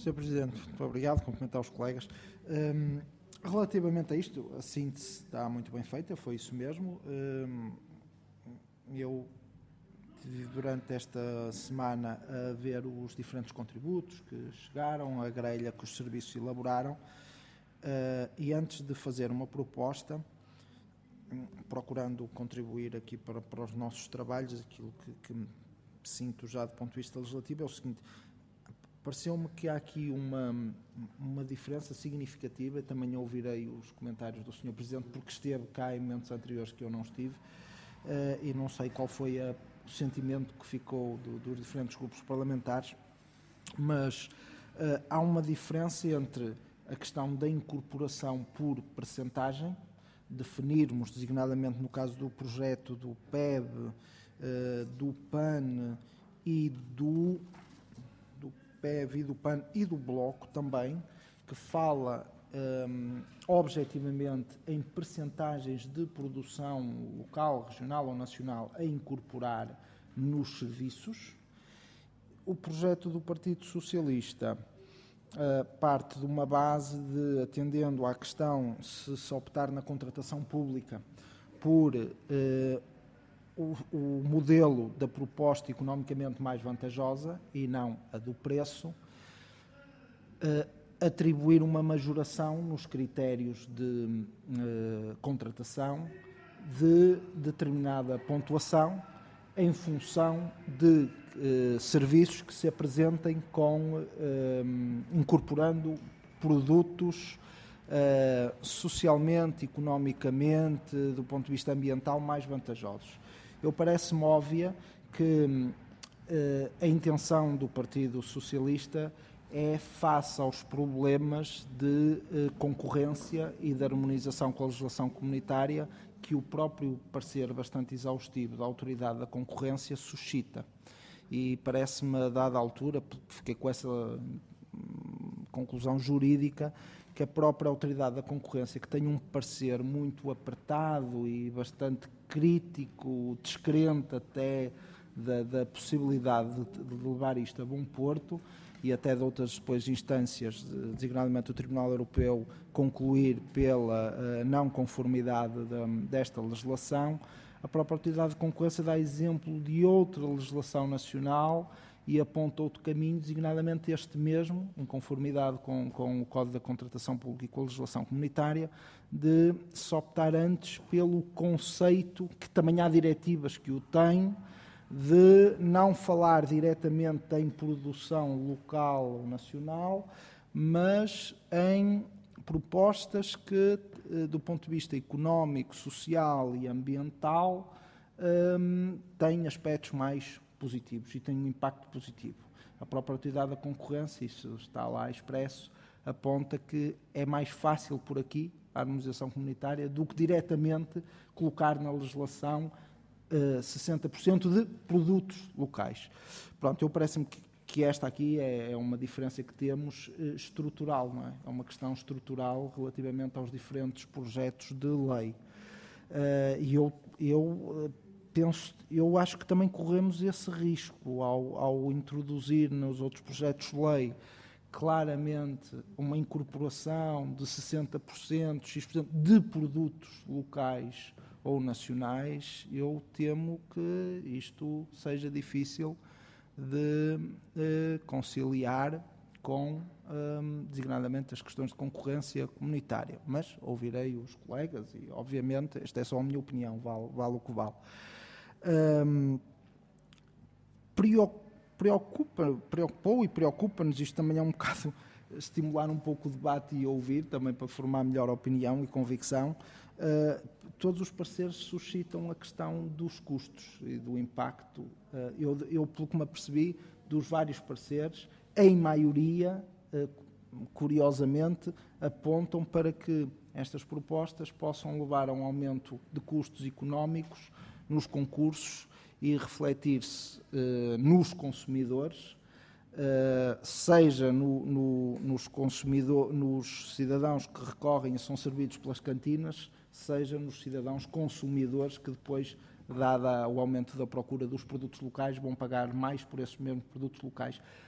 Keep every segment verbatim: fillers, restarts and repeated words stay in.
senhor Presidente, muito obrigado, cumprimentar os colegas. Um, relativamente a isto, a síntese está muito bem feita, foi isso mesmo. Um, eu tive durante esta semana a ver os diferentes contributos que chegaram, a grelha que os serviços elaboraram, uh, e antes de fazer uma proposta, procurando contribuir aqui para, para os nossos trabalhos, aquilo que, que sinto já do ponto de vista legislativo é o seguinte: pareceu-me que há aqui uma, uma diferença significativa. Eu também ouvirei os comentários do senhor Presidente, porque esteve cá em momentos anteriores que eu não estive, uh, e não sei qual foi a, o sentimento que ficou do, dos diferentes grupos parlamentares, mas uh, há uma diferença entre a questão da incorporação por percentagem, definirmos designadamente no caso do projeto do P E B, uh, do P A N e do, do P E B e do P A N e do Bloco também, que fala um, objetivamente em percentagens de produção local, regional ou nacional a incorporar nos serviços. O projeto do Partido Socialista Uh, parte de uma base de, atendendo à questão, se se optar na contratação pública por uh, o, o modelo da proposta economicamente mais vantajosa e não a do preço, uh, atribuir uma majoração nos critérios de uh, contratação de determinada pontuação em função de eh, serviços que se apresentem com, eh, incorporando produtos eh, socialmente, economicamente, do ponto de vista ambiental, mais vantajosos. Eu parece-me óbvia que eh, a intenção do Partido Socialista é, face aos problemas de eh, concorrência e de harmonização com a legislação comunitária, que o próprio parecer bastante exaustivo da Autoridade da Concorrência suscita. E parece-me, a dada altura, fiquei com essa conclusão jurídica, que a própria Autoridade da Concorrência, que tem um parecer muito apertado e bastante crítico, descrente até da, da possibilidade de, de levar isto a bom porto, e até de outras depois instâncias, designadamente o Tribunal Europeu, concluir pela uh, não conformidade de, desta legislação, a própria Autoridade de Concorrência dá exemplo de outra legislação nacional e aponta outro caminho, designadamente este mesmo, em conformidade com, com o Código da Contratação Pública e com a legislação comunitária, de se optar antes pelo conceito, que também há diretivas que o têm, de não falar diretamente em produção local ou nacional, mas em propostas que, do ponto de vista económico, social e ambiental, um, têm aspectos mais positivos e têm um impacto positivo. A própria Autoridade da Concorrência, isso está lá expresso, aponta que é mais fácil por aqui a harmonização comunitária do que diretamente colocar na legislação sessenta por cento de produtos locais. Pronto, eu parece-me que, que esta aqui é, é uma diferença que temos eh, estrutural, não é? É uma questão estrutural relativamente aos diferentes projetos de lei. Uh, e eu, eu penso, eu acho que também corremos esse risco ao, ao introduzir nos outros projetos de lei claramente uma incorporação de sessenta por cento, X por cento de produtos locais ou nacionais. Eu temo que isto seja difícil de eh, conciliar com, um, designadamente, as questões de concorrência comunitária. Mas ouvirei os colegas e, obviamente, esta é só a minha opinião, vale, vale o que vale. Um, preocupa, preocupou e preocupa-nos, isto também é um bocado estimular um pouco o debate e ouvir, também para formar melhor opinião e convicção. Uh, todos os parceiros suscitam a questão dos custos e do impacto. Uh, eu, eu, pelo que me apercebi, dos vários parceiros, em maioria, uh, curiosamente, apontam para que estas propostas possam levar a um aumento de custos económicos nos concursos e refletir-se uh, nos consumidores, Uh, seja no, no, nos, consumidor, nos cidadãos que recorrem e são servidos pelas cantinas, seja nos cidadãos consumidores que depois, dada o aumento da procura dos produtos locais, vão pagar mais por esses mesmos produtos locais.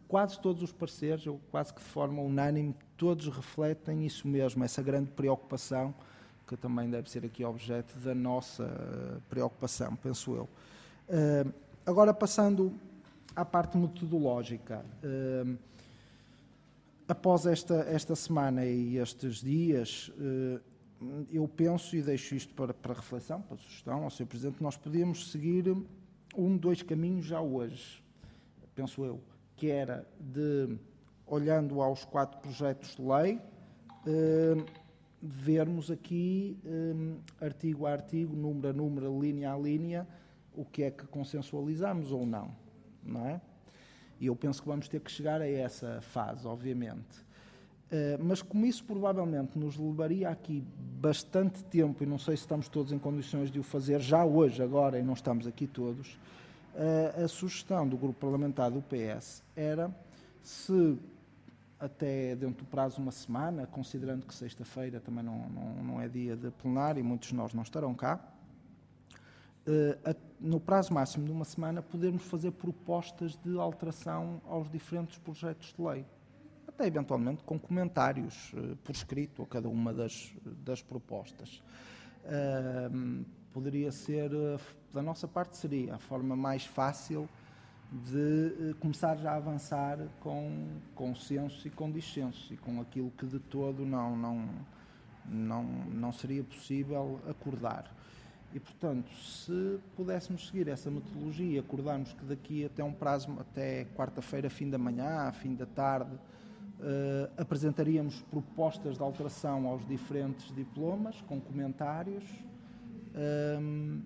quase todos os pareceres, eu quase que de forma unânime, todos refletem isso mesmo, essa grande preocupação, que também deve ser aqui objeto da nossa preocupação, penso eu. Uh, agora, passando à parte metodológica, uh, após esta, esta semana e estes dias, uh, eu penso, e deixo isto para, para reflexão, para sugestão ao senhor Presidente, nós podíamos seguir um, dois caminhos já hoje, penso eu, que era de, olhando aos quatro projetos de lei, eh, vermos aqui, eh, artigo a artigo, número a número, linha a linha, o que é que consensualizamos ou não, não é? E eu penso que vamos ter que chegar a essa fase, obviamente. Uh, mas como isso provavelmente nos levaria aqui bastante tempo, e não sei se estamos todos em condições de o fazer já hoje, agora, e não estamos aqui todos, uh, a sugestão do grupo parlamentar do P S era, se até dentro do prazo de uma semana, considerando que sexta-feira também não, não, não é dia de plenário e muitos de nós não estarão cá, uh, a, no prazo máximo de uma semana podermos fazer propostas de alteração aos diferentes projetos de lei. Até eventualmente com comentários uh, por escrito a cada uma das, das propostas. Uh, poderia ser, uh, da nossa parte, seria a forma mais fácil de uh, começar já a avançar com consenso e com dissenso, e com aquilo que de todo não, não, não, não seria possível acordar. E, portanto, se pudéssemos seguir essa metodologia e acordarmos que daqui até um prazo, até quarta-feira, fim da manhã, fim da tarde, Uh, apresentaríamos propostas de alteração aos diferentes diplomas, com comentários. Um,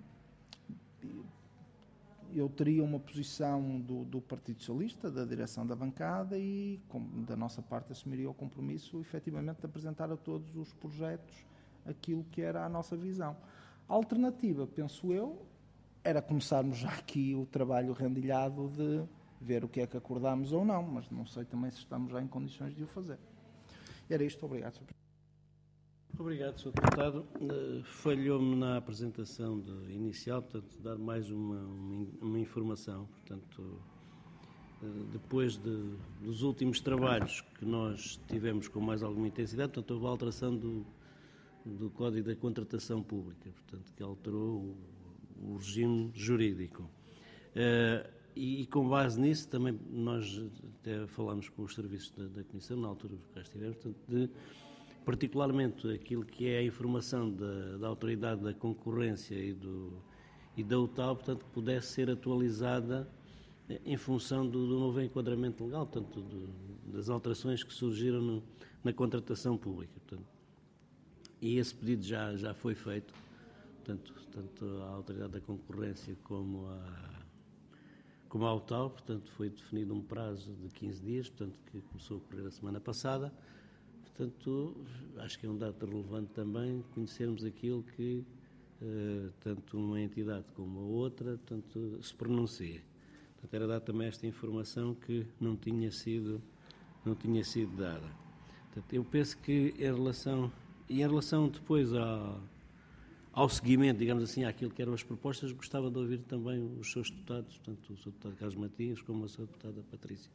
eu teria uma posição do, do Partido Socialista, da direção da bancada, e com, da nossa parte assumiria o compromisso, efetivamente, de apresentar a todos os projetos aquilo que era a nossa visão. A alternativa, penso eu, era começarmos já aqui o trabalho rendilhado de ver o que é que acordámos ou não, mas não sei também se estamos já em condições de o fazer. Era isto, obrigado, senhor Presidente. Obrigado, senhor Deputado. Uh, falhou-me na apresentação de, inicial, portanto, dar mais uma, uma, uma informação. Portanto, uh, depois de, dos últimos trabalhos que nós tivemos com mais alguma intensidade, portanto, houve a alteração do, do Código da Contratação Pública, portanto, que alterou o, o regime jurídico. Uh, E, e com base nisso, também nós até falámos com os serviços da, da Comissão, na altura que cá estivemos, portanto, de, particularmente aquilo que é a informação da, da Autoridade da Concorrência e, do, e da U T A L, portanto, que pudesse ser atualizada em função do, do novo enquadramento legal, portanto, do, das alterações que surgiram no, na contratação pública. Portanto, e esse pedido já, já foi feito, portanto, tanto a Autoridade da Concorrência como a Como ao tal, portanto, foi definido um prazo de quinze dias, portanto, que começou a ocorrer a semana passada. Portanto, acho que é um dado relevante também conhecermos aquilo que eh, tanto uma entidade como a outra, portanto, se pronuncia. Portanto, era dar também esta informação que não tinha sido, não tinha sido dada. Portanto, eu penso que em relação, e em relação depois ao Ao seguimento, digamos assim, àquilo que eram as propostas, gostava de ouvir também os seus deputados, tanto o senhor deputado Carlos Matias como a sua deputada Patrícia.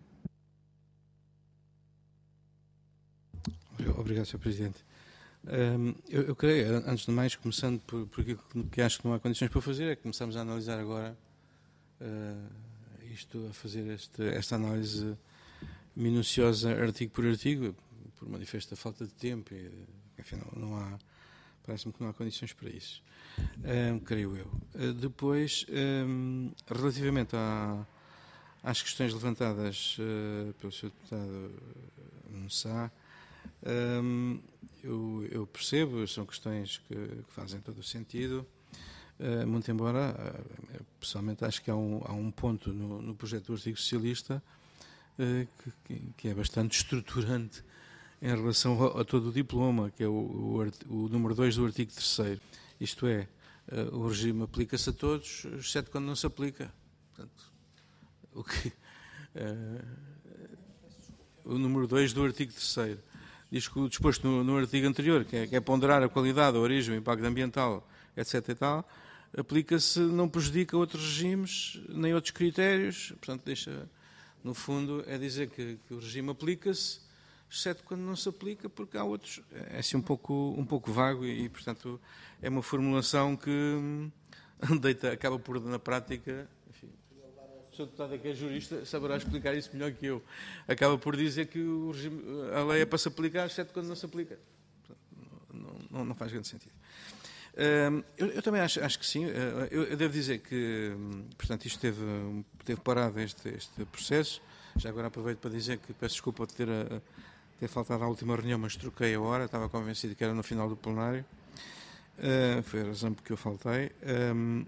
Obrigado, senhor Presidente. Um, eu, eu creio, antes de mais, começando por, por aquilo que acho que não há condições para fazer, é que começamos a analisar agora uh, isto, a fazer este, esta análise minuciosa, artigo por artigo, por manifesta falta de tempo, e, enfim, não, não há... Parece-me que não há condições para isso, um, creio eu. Uh, depois, um, relativamente à, às questões levantadas uh, pelo senhor Deputado Moussa, um, eu, eu percebo, são questões que, que fazem todo o sentido, uh, muito embora, uh, pessoalmente, acho que há um, há um ponto no, no projeto do artigo socialista uh, que, que é bastante estruturante em relação a, a todo o diploma, que é o, o, o número dois do artigo terceiro. Isto é, uh, o regime aplica-se a todos, exceto quando não se aplica. Portanto, o, que, uh, o número dois do artigo terceiro diz que o disposto no, no artigo anterior, que é, que é ponderar a qualidade, a origem, o impacto ambiental, etc e tal, aplica-se, não prejudica outros regimes, nem outros critérios, portanto, deixa... No fundo, é dizer que, que o regime aplica-se, exceto quando não se aplica, porque há outros. É assim um pouco, um pouco vago e, e, portanto, é uma formulação que hum, deita, acaba por, na prática. Enfim, o senhor deputado que é jurista saberá explicar isso melhor que eu. Acaba por dizer que o regime, a lei é para se aplicar, exceto quando não se aplica. Não, não, não faz grande sentido. Uh, eu, eu também acho, acho que sim. Uh, eu, eu devo dizer que, portanto, isto teve, teve parado este, este processo. Já agora aproveito para dizer que peço desculpa de ter, a, ter faltado à última reunião, mas troquei a hora. Estava convencido que era no final do plenário. Uh, foi a razão por que eu faltei. Um,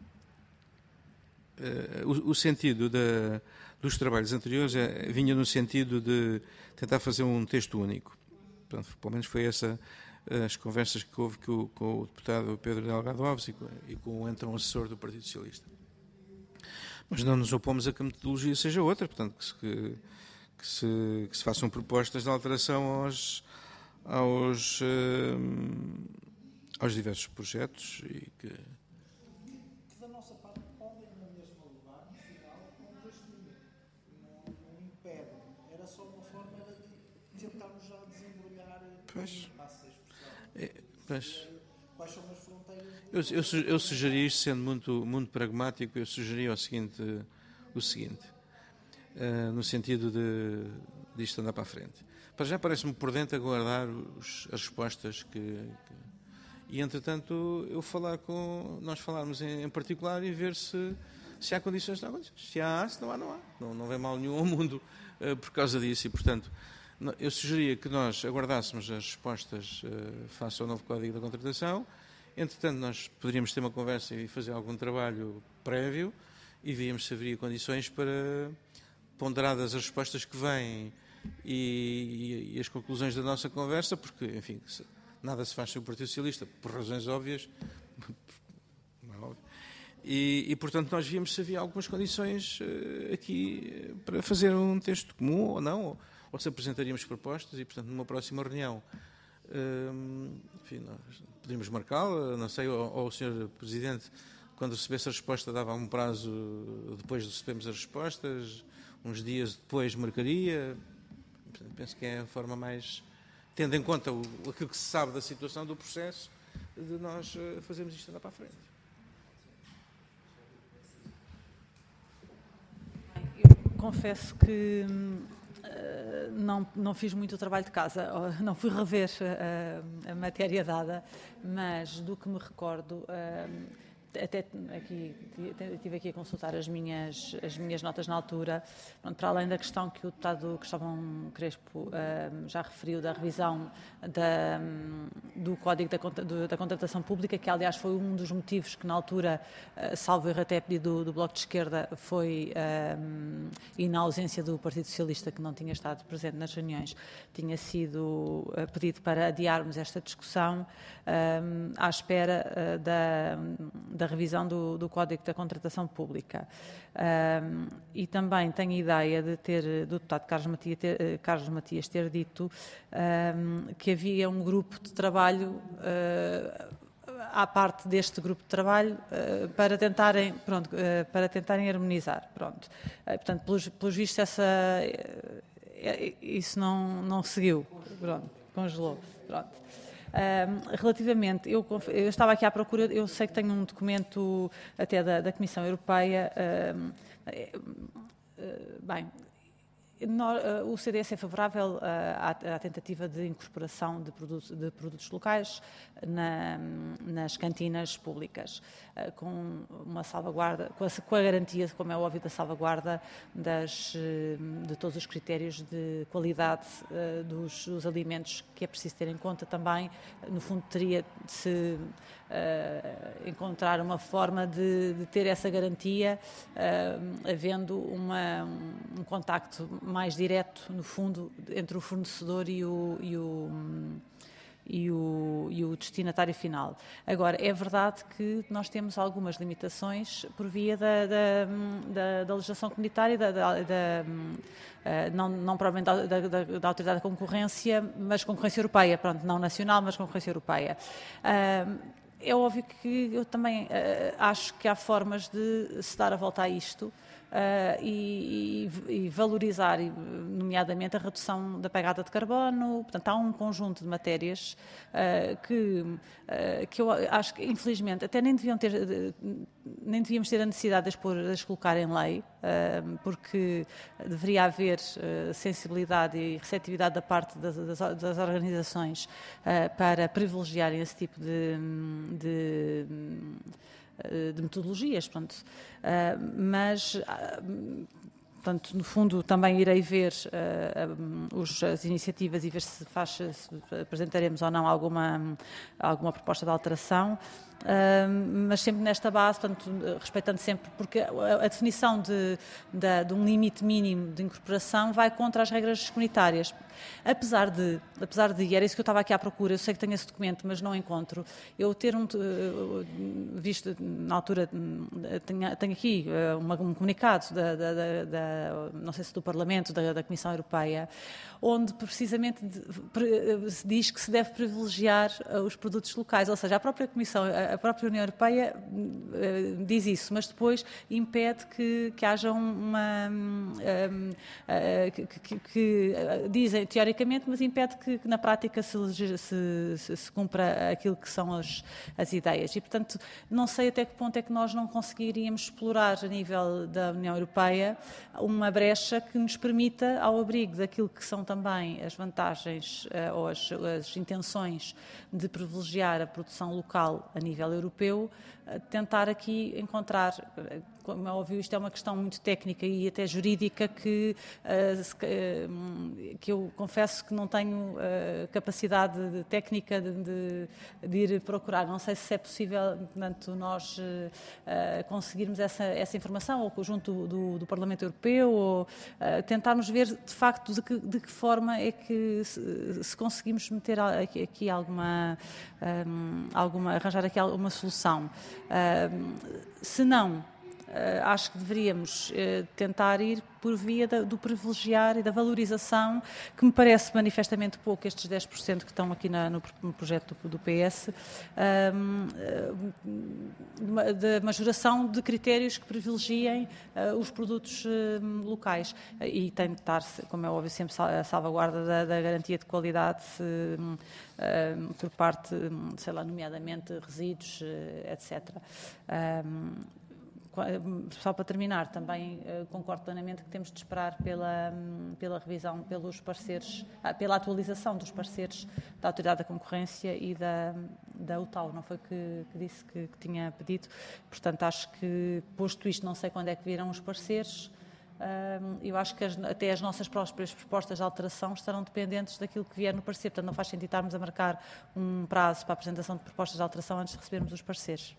uh, o, o sentido da, dos trabalhos anteriores é, vinha no sentido de tentar fazer um texto único. Portanto, pelo menos foi essa as conversas que houve com o, com o deputado Pedro Delgado Alves e com, e com o então assessor do Partido Socialista. Mas não nos opomos a que a metodologia seja outra, portanto, que se, que, que se, que se façam propostas de alteração aos, aos, uh, aos diversos projetos e que... Que da nossa parte podem na mesma levar, no final, com um texto único. Não, não impede. Era só uma forma de tentarmos já desembrulhar... Pois... É, mas, quais são as fronteiras? Eu, eu, eu sugeri isto, sendo muito, muito pragmático, eu sugeri o seguinte, o seguinte uh, no sentido de, de isto andar para a frente. Para já parece-me prudente aguardar os, as respostas que, que... E, entretanto, eu falar com, nós falarmos em, em particular e ver se, se há condições, não há condições. Se há, se não há, não há. Não, não vem mal nenhum ao mundo uh, por causa disso e, portanto... Eu sugeria que nós aguardássemos as respostas uh, face ao novo Código da Contratação. Entretanto, nós poderíamos ter uma conversa e fazer algum trabalho prévio e víamos se haveria condições para, ponderadas as respostas que vêm e, e, e as conclusões da nossa conversa, porque, enfim, se, nada se faz sem o Partido Socialista, por razões óbvias, não é óbvio. E, e, portanto, nós víamos se havia algumas condições uh, aqui para fazer um texto comum ou não, ou, ou se apresentaríamos propostas e, portanto, numa próxima reunião, hum, enfim, nós poderíamos marcá-la, não sei, ou, ou o senhor Presidente, quando recebesse a resposta, dava um prazo depois de recebermos as respostas, uns dias depois marcaria. Portanto, penso que é a forma mais, tendo em conta o, aquilo que se sabe da situação do processo, de nós uh, fazermos isto andar para a frente. Eu confesso que Não, não fiz muito o trabalho de casa, não fui rever a, a matéria dada, mas do que me recordo, até aqui, estive aqui a consultar as minhas, as minhas notas na altura, para além da questão que o deputado Cristóvão Crespo já referiu da revisão da, do Código da, da Contratação Pública, que aliás foi um dos motivos que na altura, salvo erro até pedido do, do Bloco de Esquerda, foi, um, e na ausência do Partido Socialista, que não tinha estado presente nas reuniões, tinha sido pedido para adiarmos esta discussão um, à espera uh, da, da revisão do, do Código da Contratação Pública. Um, e também tenho a ideia de ter, do deputado Carlos Matias ter, Carlos Matias ter dito um, que havia um grupo de trabalho uh, à parte deste grupo de trabalho uh, para tentarem, pronto, uh, para tentarem harmonizar. Pronto. Uh, portanto, pelos, pelos vistos, essa, uh, isso não, não seguiu. Pronto, congelou. Pronto. Um, relativamente, eu, eu estava aqui à procura, eu sei que tenho um documento até da, da Comissão Europeia, um, uh, bem, no, o C D S é favorável uh, à, à tentativa de incorporação de produtos, de produtos locais na, nas cantinas públicas, uh, com uma salvaguarda, com a, com a garantia, como é óbvio, da salvaguarda das, de todos os critérios de qualidade uh, dos, dos alimentos, que é preciso ter em conta também. No fundo, teria de se uh, encontrar uma forma de, de ter essa garantia, uh, havendo uma, um, um contacto mais direto, no fundo, entre o fornecedor e o, e o, e o, e o destinatário final. Agora, é verdade que nós temos algumas limitações por via da, da, da, da legislação comunitária, da, da, da, não, não provavelmente da, da, da Autoridade da Concorrência, mas concorrência europeia, pronto, não nacional, mas concorrência europeia. É óbvio que eu também acho que há formas de se dar a volta a isto, uh, e, e valorizar, nomeadamente, a redução da pegada de carbono. Portanto, há um conjunto de matérias uh, que, uh, que eu acho que, infelizmente, até nem deviam ter, nem devíamos ter a necessidade de as, pôr, de as colocar em lei, uh, porque deveria haver uh, sensibilidade e receptividade da parte das, das, das organizações uh, para privilegiarem esse tipo de, de de metodologias, portanto, uh, mas, uh, portanto, no fundo, também irei ver uh, os, as iniciativas e ver se, faz, se apresentaremos ou não alguma, alguma proposta de alteração. Uh, mas sempre nesta base, portanto, respeitando sempre, porque a, a definição de, de, de um limite mínimo de incorporação vai contra as regras comunitárias. Apesar de, apesar de, e era isso que eu estava aqui à procura, eu sei que tenho esse documento, mas não encontro, eu ter um, visto, na altura, tenho, tenho aqui uma, um comunicado, da, da, da, da, não sei se do Parlamento, da, da Comissão Europeia, onde precisamente se diz que se deve privilegiar os produtos locais, ou seja, a própria Comissão, a própria União Europeia diz isso, mas depois impede que, que haja uma... Um, que, que, que dizem teoricamente, mas impede que, que na prática se, se, se, se cumpra aquilo que são as, as ideias. E, portanto, não sei até que ponto é que nós não conseguiríamos explorar a nível da União Europeia uma brecha que nos permita, ao abrigo daquilo que são também as vantagens uh, ou as, as intenções de privilegiar a produção local a nível europeu, uh, tentar aqui encontrar, uh, como é óbvio, isto é uma questão muito técnica e até jurídica que, uh, que eu confesso que não tenho uh, capacidade de, técnica de, de, de ir procurar. Não sei se é possível, portanto, nós uh, conseguirmos essa, essa informação, ou junto do, do Parlamento Europeu, ou uh, tentarmos ver, de facto, de que, de que forma é que se, se conseguimos meter aqui, aqui alguma, um, alguma, arranjar aqui alguma solução. Uh, se não, Uh, acho que deveríamos uh, tentar ir por via da, do privilegiar e da valorização, que me parece manifestamente pouco, estes dez por cento que estão aqui na, no, no projeto do, do P S, um, uh, da majoração de critérios que privilegiem uh, os produtos uh, locais. Uh, e tem de estar, como é óbvio, sempre a salvaguarda da, da garantia de qualidade uh, uh, por parte, sei lá, nomeadamente resíduos, uh, etcétera. Um, Só para terminar, também uh, concordo plenamente que temos de esperar pela, um, pela revisão, pelos parceiros, ah, pela atualização dos parceiros da Autoridade da Concorrência e da, da U T A U, não foi que, que disse que, que tinha pedido. Portanto, acho que, posto isto, não sei quando é que virão os parceiros. Uh, eu acho que as, até as nossas próprias propostas de alteração estarão dependentes daquilo que vier no parecer. Portanto, não faz sentido estarmos a marcar um prazo para a apresentação de propostas de alteração antes de recebermos os parceiros.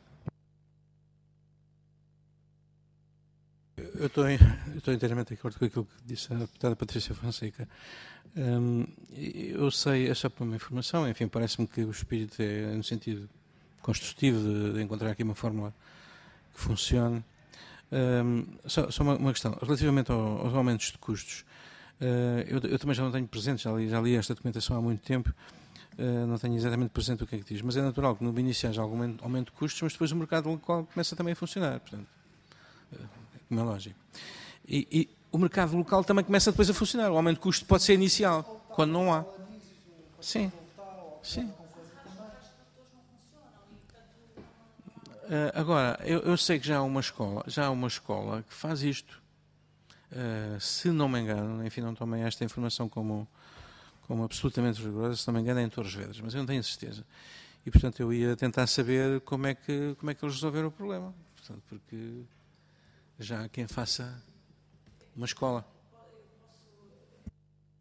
Eu estou, eu estou inteiramente de acordo com aquilo que disse a deputada Patrícia Fonseca. Um, eu sei, é só para uma informação, enfim, parece-me que o espírito é no sentido construtivo de, de encontrar aqui uma fórmula que funcione. Um, só, só uma, uma questão, relativamente ao, aos aumentos de custos, uh, eu, eu também já não tenho presente, já li, já li esta documentação há muito tempo, uh, não tenho exatamente presente o que é que diz, mas é natural que no início haja algum aumento de custos, mas depois o mercado local começa também a funcionar, portanto... Uh, como é lógico. E, e o mercado local também começa depois a funcionar. O aumento de custo pode ser inicial, quando não há. Sim. Sim. Uh, agora, eu, eu sei que já há uma escola, já há uma escola que faz isto. Uh, se não me engano, enfim, não tomei esta informação como, como absolutamente rigorosa, se não me engano é em Torres Vedras, mas eu não tenho certeza. E, portanto, eu ia tentar saber como é que, como é que eles resolveram o problema. Portanto, porque... já há quem faça uma escola.